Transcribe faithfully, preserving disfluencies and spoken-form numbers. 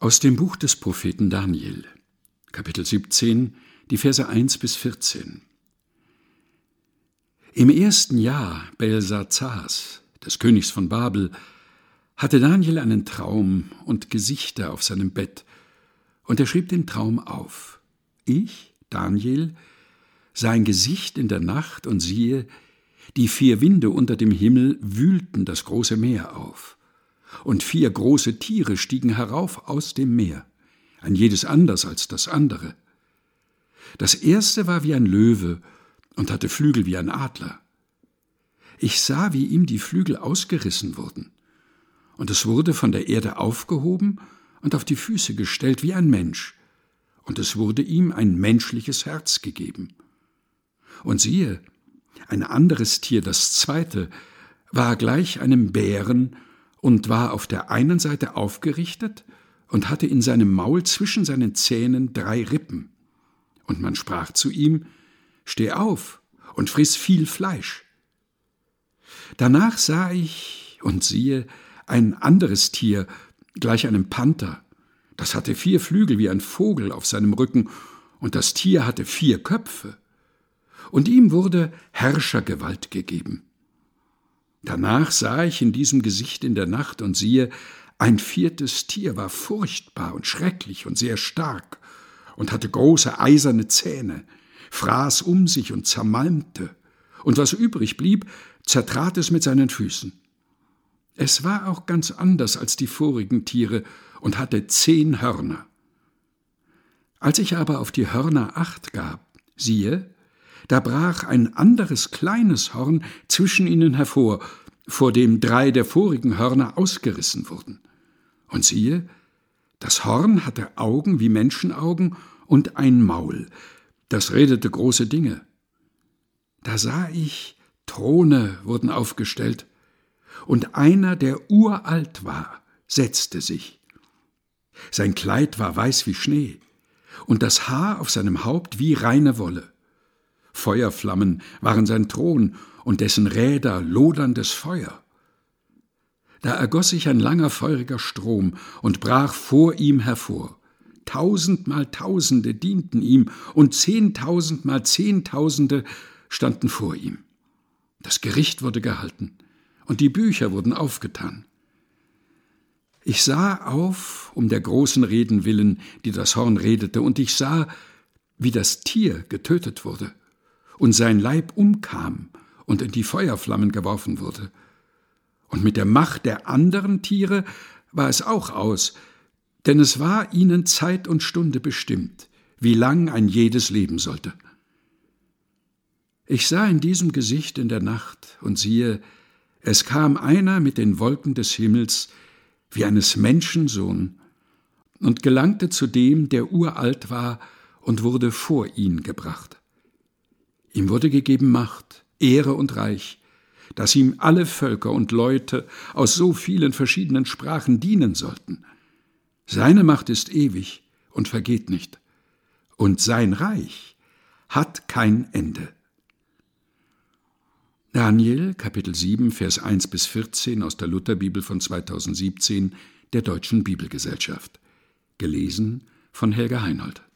Aus dem Buch des Propheten Daniel, Kapitel siebzehn, die Verse eins bis vierzehn. Im ersten Jahr Belsatzars, des Königs von Babel, hatte Daniel einen Traum und Gesichter auf seinem Bett, und er schrieb den Traum auf. Ich, Daniel, sah ein Gesicht in der Nacht, und siehe, die vier Winde unter dem Himmel wühlten das große Meer auf. Und vier große Tiere stiegen herauf aus dem Meer, ein jedes anders als das andere. Das erste war wie ein Löwe und hatte Flügel wie ein Adler. Ich sah, wie ihm die Flügel ausgerissen wurden, und es wurde von der Erde aufgehoben und auf die Füße gestellt wie ein Mensch, und es wurde ihm ein menschliches Herz gegeben. Und siehe, ein anderes Tier, das zweite, war gleich einem Bären und war auf der einen Seite aufgerichtet und hatte in seinem Maul zwischen seinen Zähnen drei Rippen. Und man sprach zu ihm: Steh auf und friss viel Fleisch. Danach sah ich, und siehe, ein anderes Tier, gleich einem Panther. Das hatte vier Flügel wie ein Vogel auf seinem Rücken, und das Tier hatte vier Köpfe. Und ihm wurde Herrschergewalt gegeben. Danach sah ich in diesem Gesicht in der Nacht, und siehe, ein viertes Tier war furchtbar und schrecklich und sehr stark und hatte große eiserne Zähne, fraß um sich und zermalmte, und was übrig blieb, zertrat es mit seinen Füßen. Es war auch ganz anders als die vorigen Tiere und hatte zehn Hörner. Als ich aber auf die Hörner acht gab, siehe, da brach ein anderes kleines Horn zwischen ihnen hervor, vor dem drei der vorigen Hörner ausgerissen wurden. Und siehe, das Horn hatte Augen wie Menschenaugen und ein Maul, das redete große Dinge. Da sah ich, Throne wurden aufgestellt, und einer, der uralt war, setzte sich. Sein Kleid war weiß wie Schnee, und das Haar auf seinem Haupt wie reine Wolle. Feuerflammen waren sein Thron, und dessen Räder loderndes Feuer. Da ergoss sich ein langer feuriger Strom und brach vor ihm hervor. Tausendmal Tausende dienten ihm, und zehntausendmal Zehntausende standen vor ihm. Das Gericht wurde gehalten, und die Bücher wurden aufgetan. Ich sah auf, um der großen Reden willen, die das Horn redete, und ich sah, wie das Tier getötet wurde, und sein Leib umkam und in die Feuerflammen geworfen wurde. Und mit der Macht der anderen Tiere war es auch aus, denn es war ihnen Zeit und Stunde bestimmt, wie lang ein jedes leben sollte. Ich sah in diesem Gesicht in der Nacht, und siehe, es kam einer mit den Wolken des Himmels, wie eines Menschensohn, und gelangte zu dem, der uralt war, und wurde vor ihn gebracht. Ihm wurde gegeben Macht, Ehre und Reich, dass ihm alle Völker und Leute aus so vielen verschiedenen Sprachen dienen sollten. Seine Macht ist ewig und vergeht nicht, und sein Reich hat kein Ende. Daniel, Kapitel sieben, Vers eins bis vierzehn aus der Lutherbibel von zweitausendsiebzehn der Deutschen Bibelgesellschaft. Gelesen von Helga Heinold.